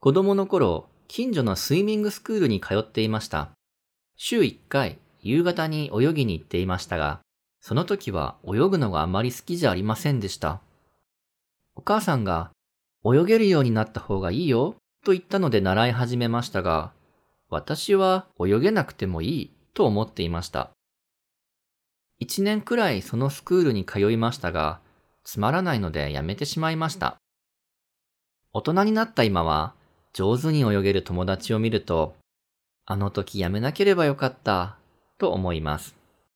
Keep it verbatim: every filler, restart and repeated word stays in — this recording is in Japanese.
子供の頃、近所のスイミングスクールに通っていました。週いっかい、夕方に泳ぎに行っていましたが、その時は泳ぐのがあまり好きじゃありませんでした。お母さんが、泳げるようになった方がいいよ、と言ったので習い始めましたが、私は泳げなくてもいい、と思っていました。一年くらいそのスクールに通いましたが、つまらないのでやめてしまいました。大人になった今は、上手に泳げる友達を見ると、あの時やめなければよかった、と思います。